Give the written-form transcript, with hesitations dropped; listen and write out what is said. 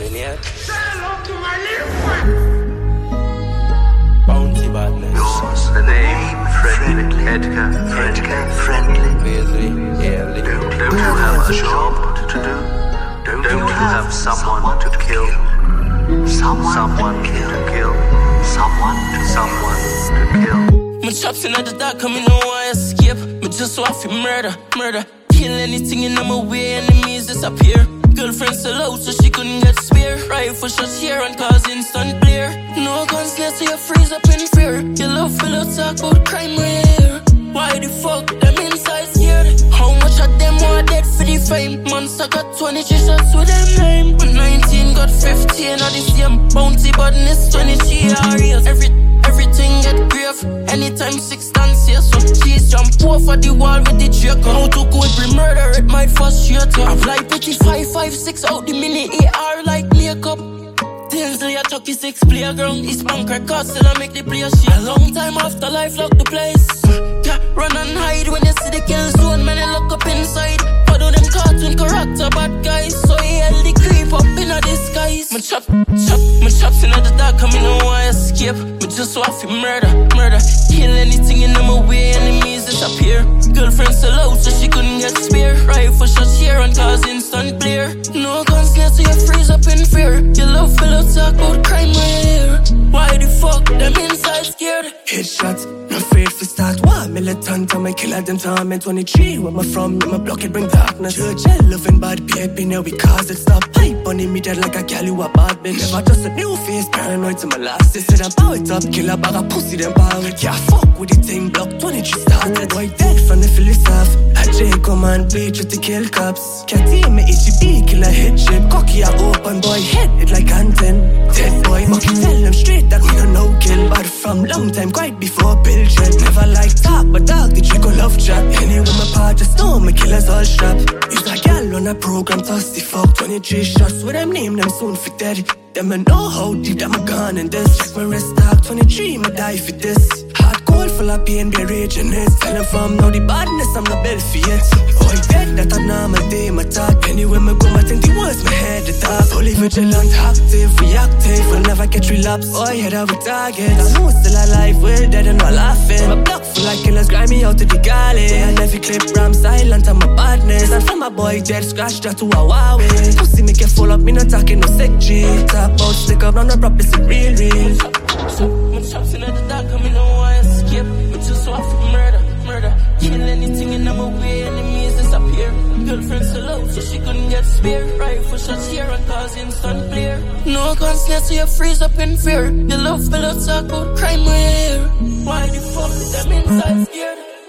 yet? Bounty badness. Yours, the name, friendly, Edgar, friendly. Beasley, yeah, Don't you have a job to do? Don't you have someone to kill? Someone to kill. Someone to kill. My chops in the dark, coming no I escape. Me just want to murder. Kill anything in my way, enemies disappear. Girlfriend sell out so she couldn't get spare. Rifle shot here and cause instant glare. No guns left so you freeze up in fear. Your love fill out talk about crime rare. Why the fuck them inside scared? How much of them are dead for the fame? Monster got 23 shots with them name. When 19 got 15 at the same. Bounty badness 23 areas. Everything get grave. Anytime 6 stands here, so cheese jump over the wall with the Draco. How to go with murder, it might frustrate you. Apply petty 556 out the mini AR like makeup. Tinsley a 36 playground. East Bank record still I make the place shit. A long time after life lock the place. Yeah, run and hide when you see the kill zone. Man, I look up inside. Follow them cartoon character bad guys. So he held the creep up in the disguise. My chops in the dark, coming no I escape. Me just want to murder. Kill anything in my way, enemies disappear. Girlfriend sell out so she couldn't get spare. Rifle shot here and cause instant glare. No guns left so you freeze up in fear. Your love fill out talk about crime rare. Why the fuck them inside scared? Headshots, no afraid for start. War militant, I'm a killer them torment. 23, where I'm from, yeah, my block it bring darkness. Churchill loving bad baby, now we cause it stop. Hype on me dead like a gal who a bad bitch. Never just a new face, paranoid to my last. They said I'm power it up, kill a bag of pussy, them power it. Yeah, fuck with the thing, block 23 started. Boy dead from the Phillies off. A J come and bleach with the kill cops. Can't see me HGB, kill a head chip. Cocky a open boy, head it like anten. Dead boy, fucking tell them straight that we don't know kill. But from long time, quite before Bill Jet. Never like talk, but dog, the chick love chat. Anyway, my part just know my killers all strapped. Use a gal on a program, thirsty fuck. 23 shots with them name, them soon fit dead. Them I know how deep them a gone in this. Check my wrist tag, 23, my die for this. Hard cold, full of pain, be raging this. Tell them from now the badness, I'm not built for it. Oh, I dead, that a normal day, my talk. Anyway, my go, I think the words, my head, the talk. Fully vigilant, active, reactive, will never get relapse. Oh, I head out with targets. I know still alive, well dead and not laughing. My block full of killers, grind me out to the galley. And every clip, ram silent, I'm a badness. And from my boy, dead, scratch that to a Huawei. Pussy make it full up, me not talking no sick G. Top out, stick up, now not proper, it's real. My chops in the dark, coming no I escape. Me just want to murder. Kill anything in my way, enemies disappear. Girlfriend sell out so she couldn't get spare. Rifle shots here and cause instant glare. No guns left so you freeze up in fear. Your love fill out talk about crime rare. Why the fuck them inside scared?